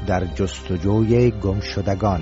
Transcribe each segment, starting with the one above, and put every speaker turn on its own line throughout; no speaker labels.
در جستجوی گمشدگان.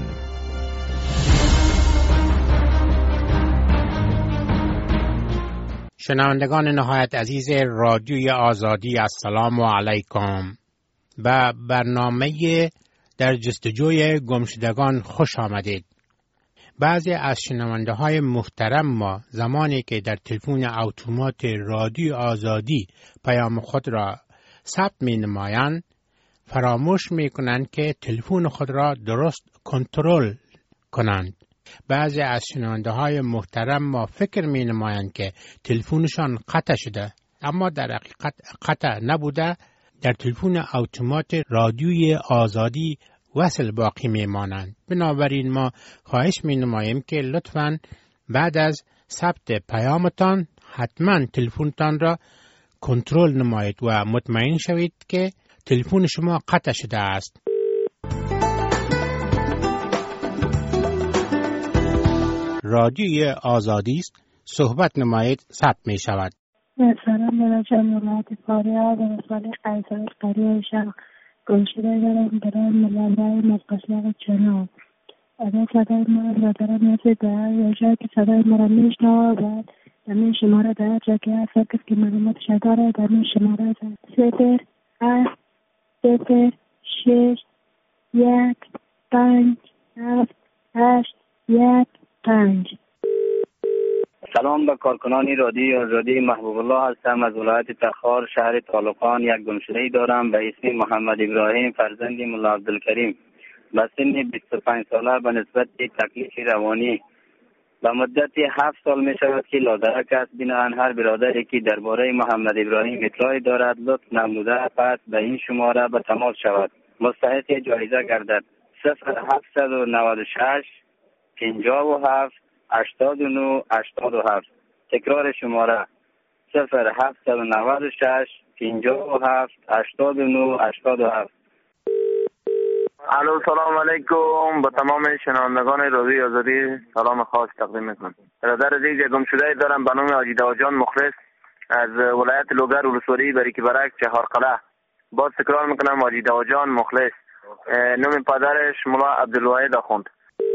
شنوندگان نهایت عزیز رادیوی آزادی، السلام علیکم. به برنامه در جستجوی گمشدگان خوش آمدید. بعضی از شنونده های محترم ما زمانی که در تلفن اتومات رادیو آزادی پیام خود را ثبت می نمایند فراموش می کنند که تلفن خود را درست کنترل کنند. بعضی از شنونده های محترم ما فکر می نمایند که تلفنشان قطع شده، اما در حقیقت قطع نبوده، در تلفن اتومات رادیوی آزادی وصل باقی می مانند. بنابراین ما خواهش می نماییم که لطفاً بعد از ثبت پیامتان حتما تلفنتان را کنترل نمایید و مطمئن شوید که تلفن شما قطع شده است. رادیوی آزادی است، صحبت نمایید، ثبت می شود.
سلام، من جمعیت فاریاب و مسئله قیصرات قریه شرق گمشده دارم برای ملنده مقصلق چناب. اگر صدای ما را دارم نسید یا جایی که صدای ما را میشنوه و در این شماره در جا که هست کسی که معلومات شداره در این شماره 0 8 0 6 1 5 7 8 1 5.
سلام به کارکنان رادیوی آزادی، محبوب الله هستم از ولایت تخار شهر طالقان. یک گمشده‌ای دارم به اسم محمد ابراهیم فرزند ملا عبدالکریم به سن 25 ساله به نسبت تکلیف روانی به مدت 7 سال می شود که لادرک است. بنابراین هر برادری که درباره محمد ابراهیم اطلاعی دارد لطف نموده پس به این شماره به تماس شود، مستحق جایزه گردد. 0796 57 89 87. تکرار شماره 0796 57 89 87.
الو، سلام علیکم. با تمام شنوندگان رادیوی آزادی سلام خاص تقدیم میکنم. برادر دیگه گم شده دارم به نام حاجی داوجان مخلص از ولایت لوگر ولسوالی بریکی برک چهارقلعه. باز تکرار میکنم، حاجی داوجان مخلص. نام پدرش ملا عبدالواحد آخوند.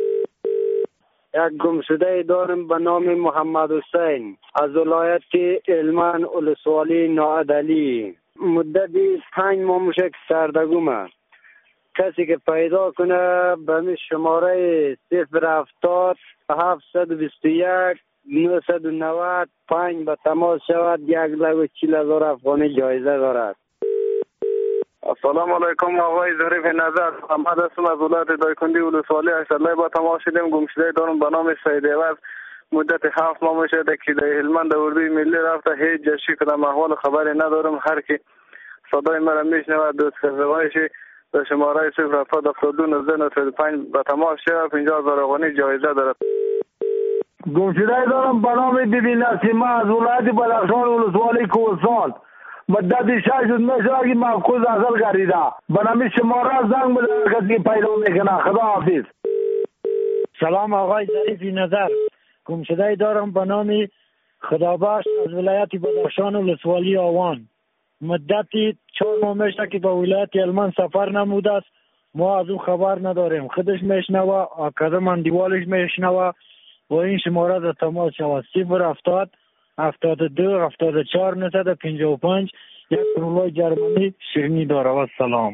یک گمشده دارم به نام محمد حسین از ولایت هلمند ولسوالی ناعدلی. مدتی 5 ماه میشه که سردگمه. کسی که پیدا کنه به می شماره 070 721 995 به تماس شود. 1,40,000 افغانی جایزه دارد.
السلام علیکم آقای ظریف نظر. محمد هستم از ولایت دایکندی ولسوالی اشترلای. با تماس شدیم گمشده دارم به نام سید عوض. مدت 7 ماه میشه که در هلمند اردوی ملی رفته. هیچ جشی کدام احوال خبری ندارم. هر کی صدای مرا میشنود دوست خزوایشی به شماره 072 به تماس شود. 50,000 افغانی جایزه دارد.
گمشده دارم به نام بیبی نسیمه از ولایت بدخشان ولسوالی کوهستان. مدت 6 روز میشه که مفقود اصل گردیده. به نام شماره زنگ بزنید کسی پیدا میکنه. خدا حافظ.
سلام آقای ظریف نظر. گمشده دارم به نام خدابخش از ولایت بدخشان ولسوالی آوان. مدتی 4 ماه میشه که به ولایت هلمند سفر نموده است. ما از او خبر نداریم. خودش میشنوه، آکاده من دیوالش میشنوه و این شماره در تماس شود. 070 72 74 955. یک رولای جرمنی شیرینی داره. و سلام.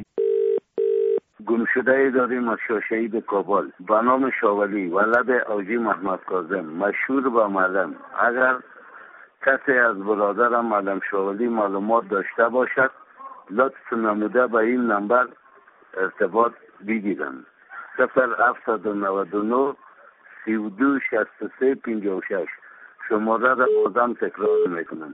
گمشده داریم از شاشه‌ای کابل به نام شاولی ولد اوجی محمد کاظم مشهور به معلم. اگر کسی از برادرم معلم شاولی معلومات داشته باشد لطف نموده به این نمبر ارتباط بگیرند. 0799 32 63 56. شماره را بازم تکرار میکنم.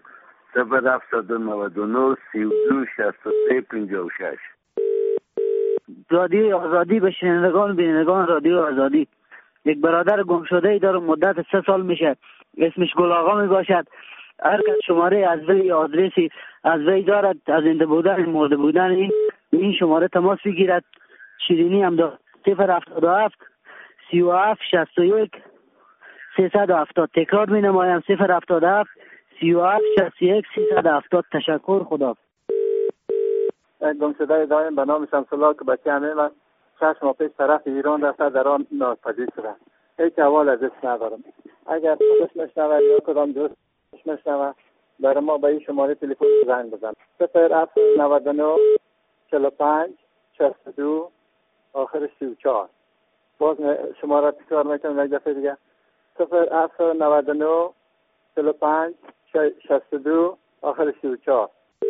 0799 32 63 56.
رادیو آزادی به شنوندگان بینندگان رادیو آزادی. یک برادر گم شده ای دارم مدت 3 سال میشه. اسمش گل آقا می باشد. هر کس شماره از وی آدرسی از وی دارد از زنده بودن مرده بودن این شماره تماس بگیرد. شیرینی هم دارد. 077 37 61 370. تکرار می نمایم. 077 37 61 370. تشکر. خدا.
گم شده داریم به نام شمس الله که بچه همه من 6 ماه پیش طرف ایران رفته در آن ناپدید شده. هیچ احوال ازش ندارم. اگر خودش میشنوه یا کدام دوست میشنوه برای ما به این شماره تلفن زنگ بزن. 0799 45 62 آخر 34. باز شماره تکرار میکنم یک دفعه دیگه. 0799 45 62 آخر 34.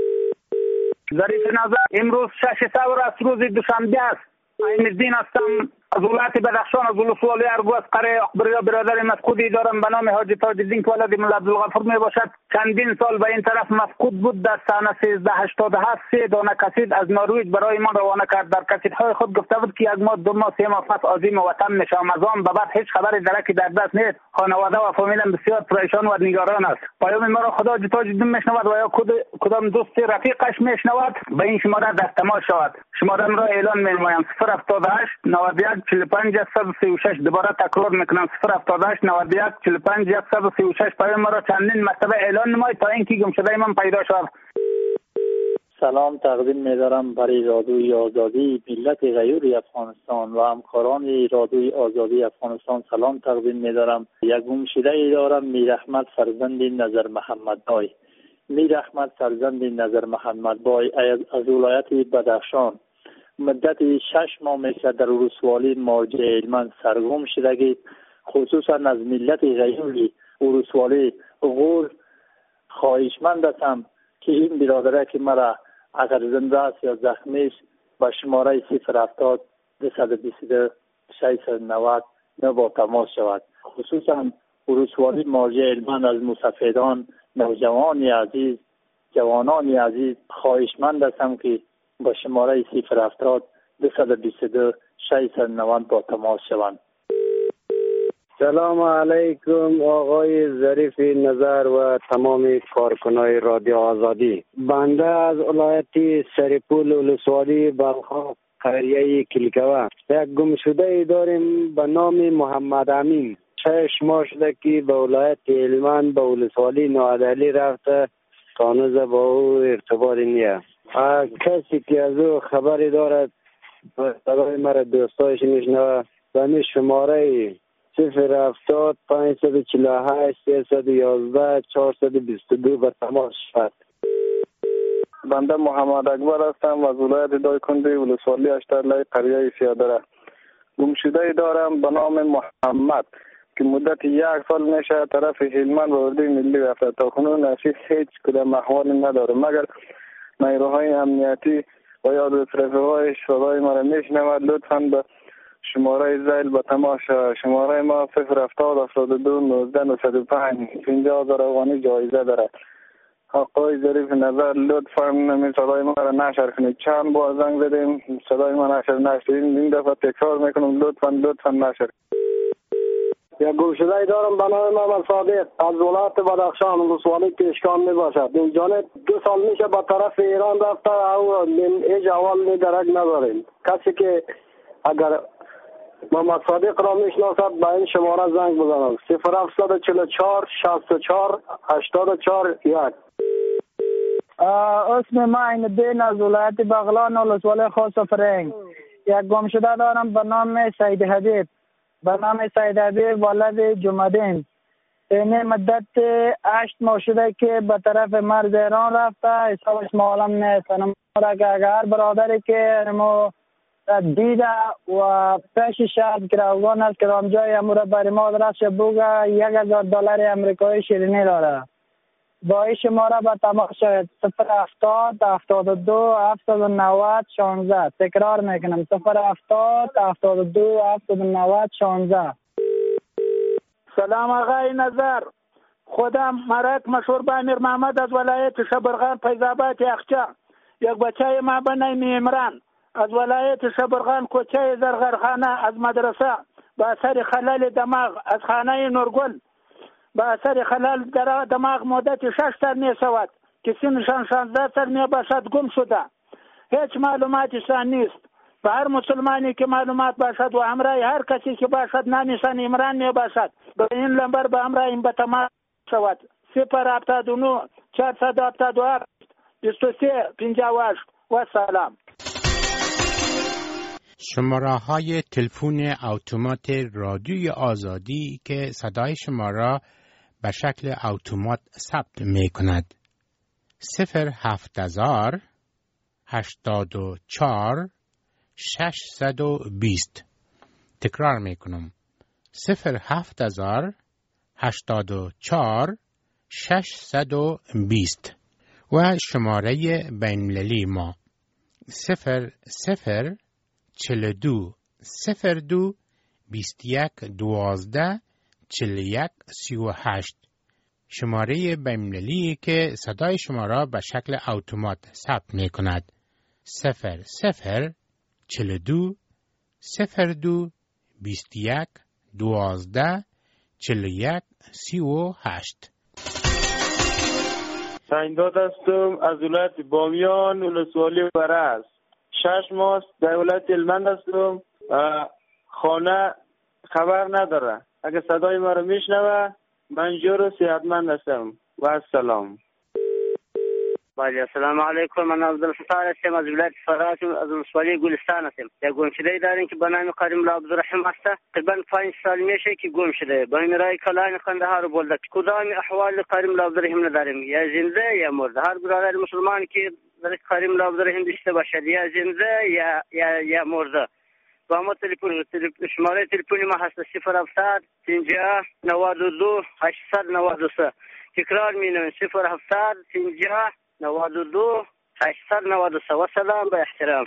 ظریف نظر، امروز 6 سپر است، روز دوشنبه است. عین الدین هستم از ولایت بدخشان، از ولسوالی ارگو، از قره اخبریا. برادر مفقودی دارم به نام حاجی تاج الدین که ولد مولا عبدالغفور می باشد. چندین سال به این طرف مفقود بود. در سال 1387 3 دانه کسید از نروژ برای ما روانه کرد. در کسیدهای خود گفته بود که 1 ماه 2 ماه 3 ماه پس عازم وطن میشم. از آن به بعد هیچ خبری درکی در دست نیست. خانواده و فامیلم بسیار پریشان و نگران است. پیام ما را خدا تاج الدین میشنود و یا کدام دوست رفیقش میشنود به این شماره دست تماس شود. شماره را اعلان می‌نمایم: 078 91 45 136. دوباره تکرار میکنم: 078 91 45 136. پیام ما را چندین مرتبه اعلان نمایید تا اینکه گمشده من پیدا شود.
سلام تقدیم می‌دارم برای رادیوی آزادی ملت غیور افغانستان و همکاران رادیوی آزادی افغانستان. سلام تقدیم می‌دارم. یک گمشده ای دارم، میر احمد فرزند نظر محمد بای. میر احمد فرزند نظر محمد بای از ولایت بدخشان مدت 6 ماه میشه در ولسوالی مارج هلمند سرگم شدگی. خصوصا از ملت غیوری ولسوالی غور خواهشمند هستم که این برادره که مرا اگر زنده است یا زخمی است با شماره 070 222 690 با تماس شود. خصوصا ولسوالی مارج هلمند از مسافران، نوجوانی عزیز، جوانانی عزیز خواهشمند هستم که با شماره 070 222 690 با تماس شوند.
سلام علیکم آقای ظریف نظر و تمام کارکنان رادیو آزادی. بنده از ولایت سرپول ولسوالی بلخا قریه کلکوه یک گمشده داریم به نام محمد امین. 6 ماه شده که به ولایت هلمند به ولسوالی نوادلی رفته، تانوز با او ارتباط نیست. کسی که از او خبری دارد برای مرا دوستایش میشنوه و می شماره 070 548 311 422 به تماس شد.
بنده محمد اکبر هستم از ولایت دایکنډی ولسوالی اشترلای قریه سیادره. گمشده دارم به نام محمد که مدت 1 سال میشه طرف هلمند و اردوی ملی رفته. تا کنون نشی هیچ کدام احوالی نداره مگر نیروهای امنیتی و یا دوست رفقای صدای مرا میشنود. لطفاً به شماره زیل به تماس. شماره ما 070 72 19 905 50,000 افغانی جایزه داره. آقای ظریف نظر لطفاً نمی صدای ما را نشر کنید. چند بار زنگ زدیم صدای ما نشر نشد. این دفعه تکرار میکنم لطفاً نشر.
یک گمشده دارم به نام محمد صادق از ولایت بدخشان ولسوالی پیشکان می باشد. این جانب 2 سال میشه به طرف ایران رفته او هیچ احوال درک نداریم. کسی که اگر محمد صادق را میشناسد به این شماره زنگ بزنم: 0744 64 84 1.
اسم ما عین الدین از ولایت بغلان ولسوالی خاص فرنگ. یک گمشده دارم به نام سید حبیب. ولد جمعدین. این مدت 8 ماه شده که به طرف مرز ایران رفته. حسابش معلوم نیست. اگر برادری که ما دیده و پیش شهر گروگان است که رامجای امور بر ما درست بوگه $1,000 امریکایی شیرینی داره. با این شماره به تماس شد: 070 72 790 16. تکرار میکنم: 070 72 790 16.
سلام آقای نظر، خودم مرک مشهور به امیر محمد از ولایت شبرغان فیض‌آباد یخچه. یک بچه ما به نام عمران از ولایت شبرغان کوچه زرغرخانه از مدرسه به اثر خلل دماغ از خانه نورگل به اثر خلل دماغ مدت 6 سال می شود که سنشان 16 سال می باشد گم شده. هیچ معلوماتشان نیست. به هر مسلمانی که معلومات باشد و همراه هر کسی که باشد نامشان عمران می باشد به این لمبر به همراه این به تماس شود: 079 477 23 58 و سلام.
شماره‌های تلفن اتومات رادیوی آزادی که صدای شما را به شکل اتومات ثبت می کند. 070 84 620. تکرار می کنم. 070 84 620 و شماره بین‌المللی ما 00 42 02 21 12 41 38. شماره بین‌المللی که صدای شما را به شکل اتومات ثبت می کند. 00 42 02 21 12 41 38.
سعیداد هستم از ولایت بامیان ولسوالی برز. 6 ماه در ولایت هلمند هستم. خانه خبر نداره. اگه صدای ما رو میشنوه من جور صحتمند هستم و السلام.
بله السلام علیکم. من عبدالستار هستم از ولایت فرات از ولسوالی گلستان هستم. یک گمشده داریم که به نام کریم الله عبدالرحیم است. تقریبا 5 سال میشه که گم شده. با این رای کلان قندهار بولد. کدام احوال کریم الله عبدالرحیم نداریم، یا زنده یا مرده. هر برادر مسلمان که در کریم الله عبدالرحیم داشته باشد، یا زنده یا مرده. با ما شماره تلفنی ما هست 070 50 92 893. تکرار مینویم 070 50 92 893. و سلام به احترام.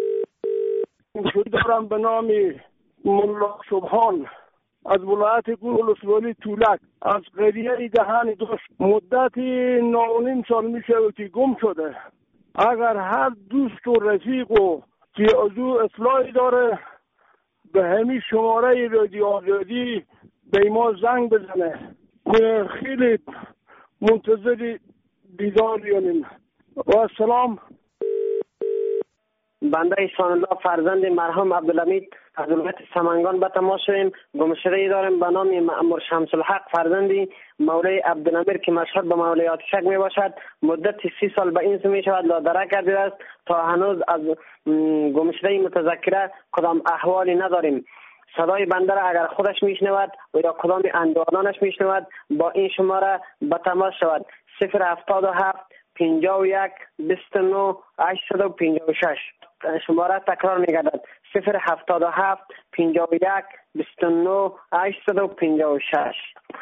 دارم به نام ملا سبحان از ولایت ولسوالی تولک از قریه دهان دوست. مدت 9.5 سال میشه که گم شده. اگر هر دوست و رفیق و که از او اطلاعی داره به همین شماره رادیو آزادی به ما زنگ بزنه. خیلی منتظر دیداریم. و السلام.
بنده احسان الله فرزند مرحوم عبدالحمید از ولایت سمنگان به تماس شدیم. گمشده‌ای داریم به نام مأمور شمس الحق فرزندی مولای عبدالامیر که مشهور به مولای آتشک می باشد. مدت 30 سال به این می شود لادرک کرده است. تا هنوز از گمشده‌ای متذکره کدام احوالی نداریم. صدای بنده را اگر خودش میشنود و یا کدام اندوانانش میشنود با این شماره به تماس شود. 077 51 29 856. شماره تکرار میگردد 077 51 29 856.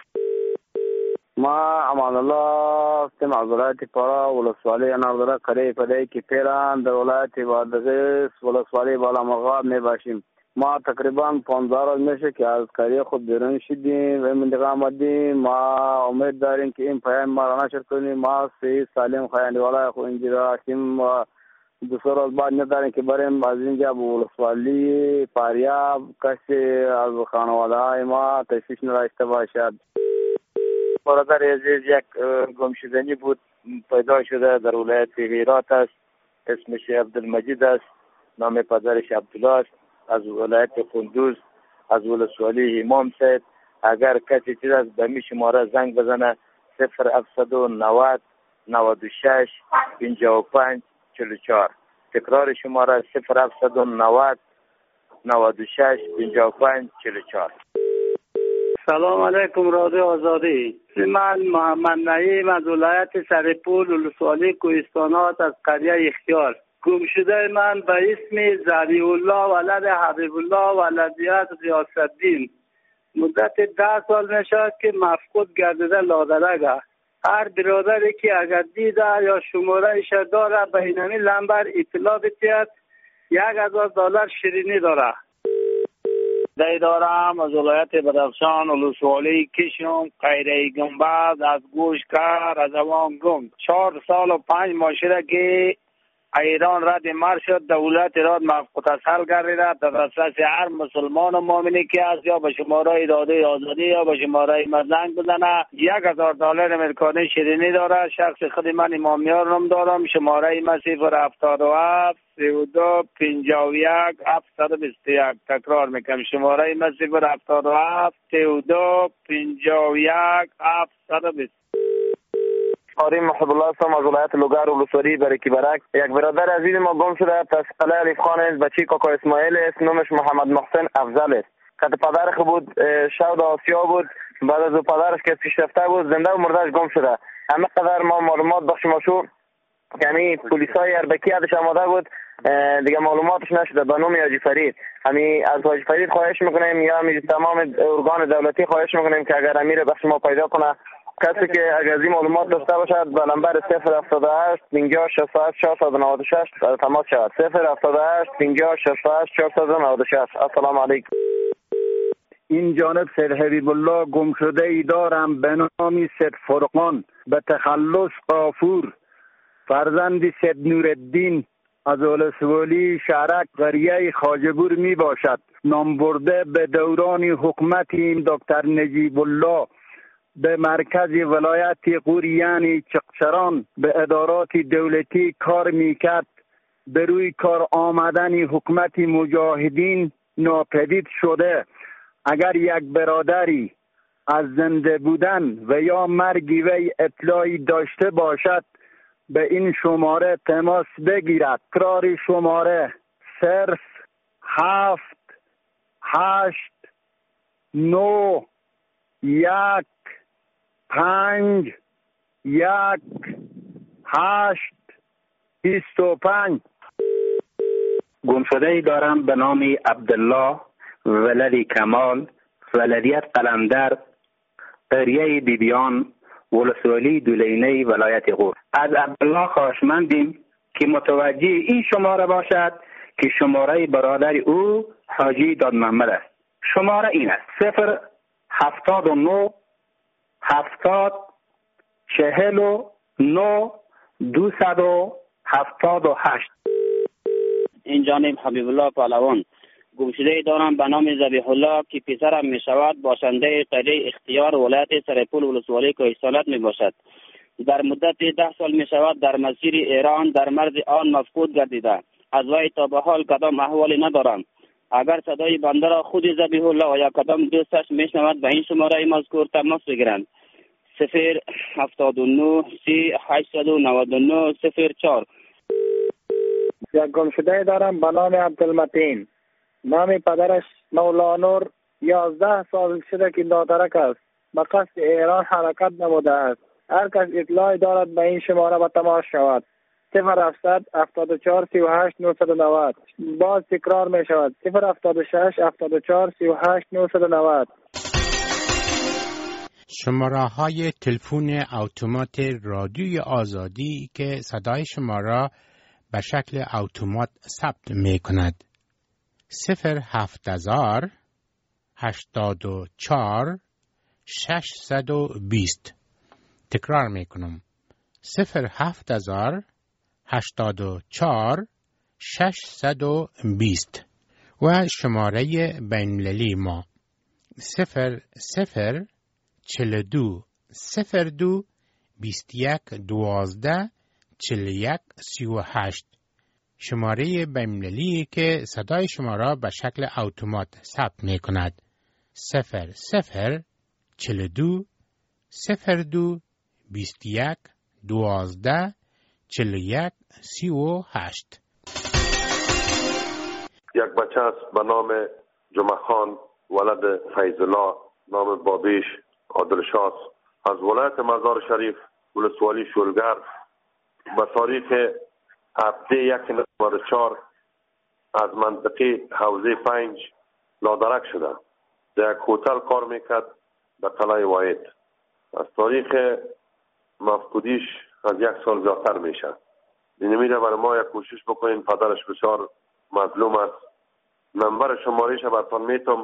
ما امان الله هستم از ولایت پارا ولسوالی اناردره قریه پدهی که پیران در ولایت بادغیس ولسوالی بالا مغاب می باشیم. ما تقریبا 15 روز میشه که از قریه خود بیرون شدیم و منطقه آمدیم. ما امید داریم که این پیام ما را نشر کنیم. ما صحیح سالم خواهند والا خود اینجا هستیم و 2 روز بعد نداریم که بریم از اینجا به ولسوالی پاریاب کسی از خانواده های ما تشویش نداشته باشد. برادر عزیز یک گمشدنی بود پیدا شده در ولایت هرات است. اسمش عبدالمجید است. نام پدرش عبدالله است. از ولایت کندوز از ولسوالی امام سید. اگر کسی چیز است به می شماره زنگ بزنه 0790 96 55 44. تکرار شماره 0790 96 55 44.
سلام علیکم رادیو آزادی. من محمد نعیم از ولایت سرپول ولسوالی کوهستانات از قریه اختیار. گم شده من به اسم زبیح الله ولد حبیب الله ولدیت غیاث‌الدین مدت 10 سال میشه که مفقود گردیده لادرگه. هر برادری که اگر دیده یا شماره ایش داره به این لمبر اطلاع بتید. $1000 شیرینی داره.
دای دارم از ولایت بدخشان ولسوالی کشم قریه گنبد از گوشکر از اوان گم. 4 سال و 5 ماه شده که ایران رد مر شد. دولت ایران متصل گردیده در دسترس هر مسلمان و مؤمنی که است یا به شماره رادیوی آزادی یا به شماره زنگ بزنه. $1000 امریکانی شیرینی داره. شخص خود من امامیار نام دارم. شماره من 077 32 51 721. تکرار میکنم شماره من 077 32 51 721.
قاری محب الله هستم از ولایت لوگر ولسوالی برکی برک. یک برادر عزیز ما گم شده پس قلعه علیف خان است. بچه کاکا اسماعیل است. نامش محمد محسن افضل است. که پدر خود بود شود آسیا بود. بعد از پدرش که پیش رفته بود زنده و مردهش گم شده. همه قدر ما معلومات بخشیم شو یعنی پلیسای اربکی ازش آماده بود دیگه معلوماتش نشده به نام حاجی فرید. همین از حاجی فرید خواهش میکنیم یا همین تمام ارگان دولتی خواهش میکنیم که اگر امیر بخش ما پیدا کنه کسی که اگر از این معلومات داشته باشد به نمبر 078 50 68 496 تماس شود. 078 50 68 496. السلام علیکم.
این جانب سید حبیب الله گم شده ای دارم به نام سید فرقان به تخلص قافور فرزند سید نورالدین از ولسوالی شهرک قریه خواجه‌بور می باشد. نام برده به دوران حکومت این دکتر نجیب الله به مرکز ولایت قور یعنی چقچران به ادارات دولتی کار میکرد. به روی کار آمدن حکومت مجاهدین ناپدید شده. اگر یک برادری از زنده بودن و یا مرگ وی اطلاعی داشته باشد به این شماره تماس بگیرد. تکرار شماره 0 7 8 9 1 5 1 8 25.
گمشده ای دارم به نام عبدالله ولدی کمال ولدیت قلندر قریه بیبیان ولسوالی دولینه ولایت غور. از عبدالله خواهشمندیم که متوجه این شماره باشد که شماره برادر او حاجی داد محمد است. شماره این است 079 70 49 278.
این جانب حبیب الله پهلوان گمشده دارم به نام ذبیح الله که پسرم می شود باشنده قریه اختیار ولایت سرپول ولسوالی کوهستانات می باشد. در مدت 10 سال می شود در مسیر ایران در مرز آن مفقود گردیده. از وی تا به حال کدام احوالی ندارم. اگر صدای بنده را خود ذبیح الله و یا کدام دوستش می شنود به این شماره مذکور تماس بگیرند. 079 30 899 04.
یک گمشده دارم به نام عبدالمتین. نام پدرش مولانور 11 سال شده که ناترک است. به قصد ایران حرکت نموده است. هر کس اطلاعی دارد به این شماره به تماس شود. 070 74 38 990. باز تکرار می شود 076 74 38 990.
شماره های تلفن اتومات رادیوی آزادی که صدای شما را به شکل اتومات ثبت می کند. 070 84 620. تکرار می کنم 070 84 620 و شماره بین‌المللی ما 00 42 02 21 12 41 38. شماره بین‌المللی که صدای شما را به شکل اتومات ثبت می کند 00 42 02 21 12 41 38.
یک بچه است به نام جمعه خان ولد فیض الله نام بابیش عادلشاس از ولایت مزار شریف ولسوالی شولگر به تاریخ 7/1/94 از منطقه حوزه 5 نادرک شده. در یک هتل کار میکرد به قلعه واحد. از تاریخ مفقودیش از 1 سال زیادتر میشه. اینمیده برای ما یک کوشش بکنین. پدرش بسیار مظلوم است. نمبر شمارهش براتون میتونم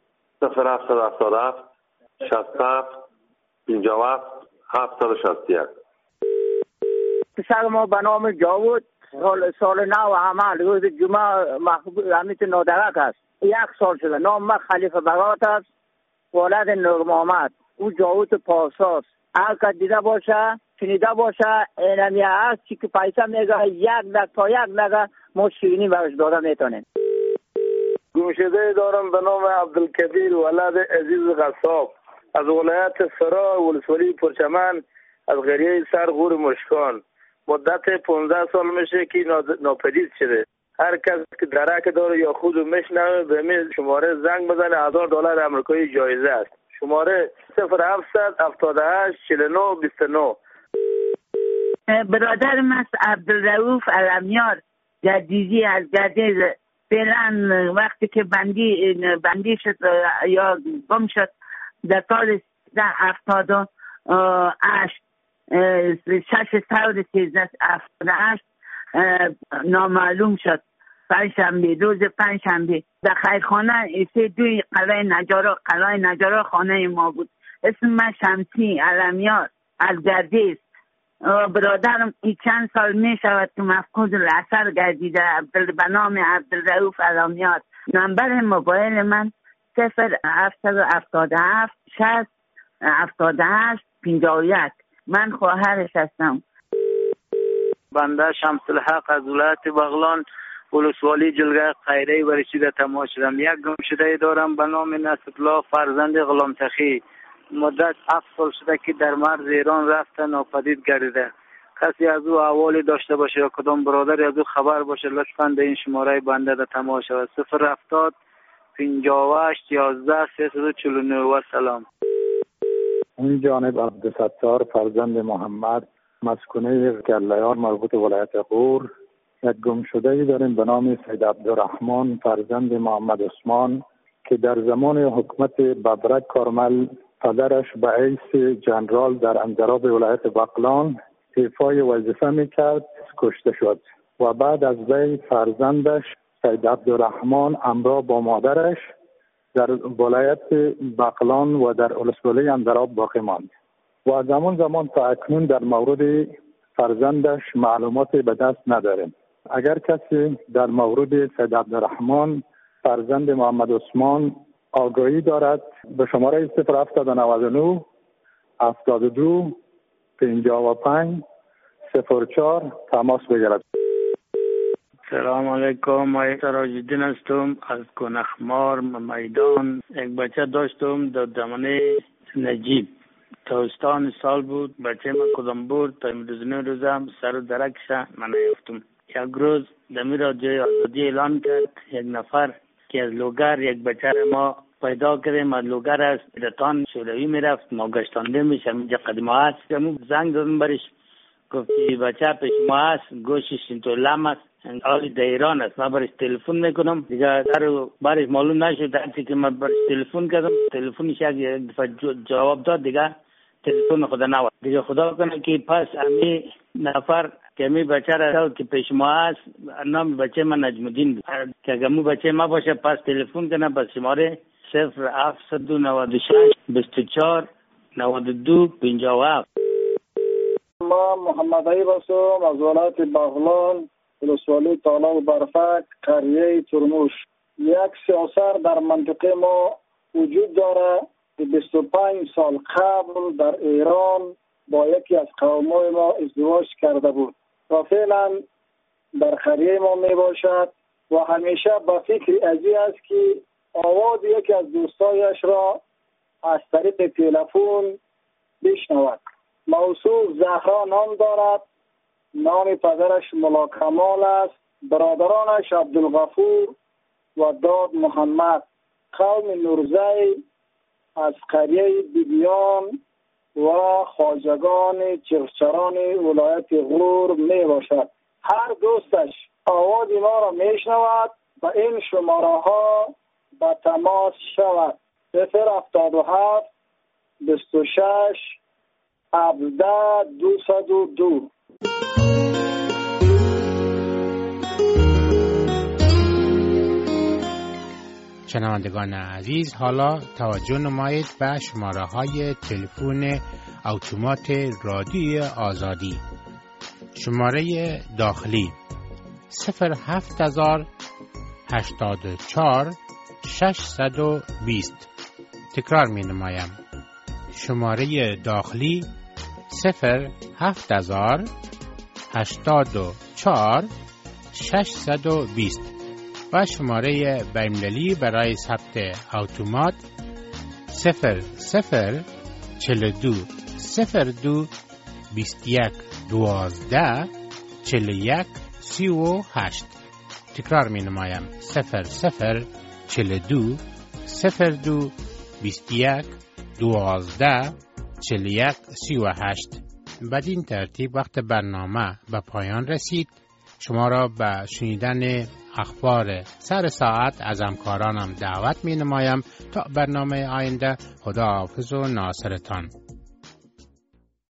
0777 67 57 761.
پسر ما به نام جاوود سال 9 عمل روز جمعه محبوب امیت نادرک است. 1 سال شده. نام ما خلیفه برات است. ولد نور محمد. او جاوود پاساس. هر که دیده باشه شنیده باشه اینمی هست که پیسه میگه 1 لک تا 1 لک ما شیرینی برش داده میتونیم.
گمشده دارم به نام عبدالکبیر ولد عزیز غصاب از ولایت سرا ولسوالی پرچمن
از قریه سر غور مشکان مدت 15 سال میشه که ناپدید شده. هر کس که درک داره یا خود میشنوه به این شماره زنگ بزنه. $1000 آمریکایی جایزه است. شماره 0778 49 29.
برادرم است عبدالرؤوف علمیار جدیدی از گردیز. فعلا وقتی که بندی شد یا گم شد در سال 1378 6 سال 1378 نامعلوم شد. روز پنجشنبه در خیرخانه ایسه دوی قلعه نجارا خانه ما بود. اسم من شمسی علمیار از گردیز. برادرم این چند سال می شود که مفقود الاثر گردیده به نام عبدالرؤوف علمیار. نمبر موبایل من 0777 60 78 51. من خواهرش هستم.
بنده شمس الحق از ولایت بغلان ولسوالی جلگه خیره و رسیده تمام شدم. یک گمشده دارم به نام نصرالله فرزند غلام سخی. مدت 7 سال شده که در مرز ایران رفته ناپدید گردیده. کسی از او احوالی داشته باشه یا کدام برادری از او خبر باشه لطفاً به این شماره بنده در تماس شود. 070 58 11 349. و سلام.
این جانب عبدالستار فرزند محمد مسکونه گلیار مربوط ولایت غور. یک گمشده‌ای داریم به نام سید عبدالرحمن فرزند محمد عثمان که در زمان حکومت ببرک کارمل پدرش به حیث جنرال در انجراب ولایت بغلان ایفای وظیفه میکرد کشته شد و بعد از وی فرزندش سید عبدالرحمن همراه با مادرش در ولایت بغلان و در ولسوالی انجراب باقی ماند و از زمان تا اکنون در مورد فرزندش معلوماتی به دست نداریم. اگر کسی در مورد سید عبدالرحمن فرزند محمد عثمان آگاهی دارد به شماره 0799 72 55 04 تماس بگیرد.
سلام علیکم. من سراج‌الدین هستم از کنخمار میدان. یک بچه داشتم در زمانه نجیب. تابستان سال بود. بچه من کدام بود تا روزم سر و درکش من نیفتم. یک روز دمی را جای آزادی اعلان کرد. یک نفر که از لوگر یک بچه ما پیدا کردیم. از لوگر از رتان شوروی میرفت. ما گشتانده میشم اینجا قدیمه هست. زنگ دادم برش گفتی بچه پیش ما هست. گوشش اینطور لم است. حالی در ایران است. من برش تلفن میکنم. دیگه برش معلوم نشد. هرچی که من برش تلفن کردم تلفنش یک دفعه جواب داد. دیگه تلفن خدا نواد. دیگه خدا کنه که پس امی نفر که امی بچه را که پیش ما هست نام بچه من نجم‌الدین بود. که اگه مو بچه ما باشه پس تلفن کنه پس شماره 0796 24 92 57.
ما محمد عیب هستم از ولایت بغلان ولسوالی تالاب برفک قریه ترموش. یک سیاست در منطقه ما وجود داره که 25 سال قبل در ایران با یکی از قومای ما ازدواج کرده بود و فعلا در قریه ما می باشد و همیشه با فکر ازی است که آواز یکی از دوستایش را از طریق تلفن بشنود. موصوف زهرا نام دارد. نام پدرش ملا کمال است. برادرانش عبدالغفور و داد محمد. قوم نورزی از قریه بیبیان و خواجگان چغچران ولایت غور می باشد. هر دوستش آواز ما را می شنود و این شماره ها به تماس شود. 077 26 17 202.
شنوندگان عزیز، حالا توجه نمایید به شماره های تلفن اتومات رادیوی آزادی. شماره داخلی 07084 620. تکرار می نمایم. شماره داخلی 07084 620 و شماره بین‌المللی برای ثبت اتومات 0042 02 21 12 41 38. تکرار می نمایم 00 42 02 21 12 41 38. بدین ترتیب وقت برنامه به پایان رسید. شما را به شنیدن اخبار سر ساعت از همکارانم دعوت می نمایم تا برنامه آینده. خدا حافظ و ناصرتان.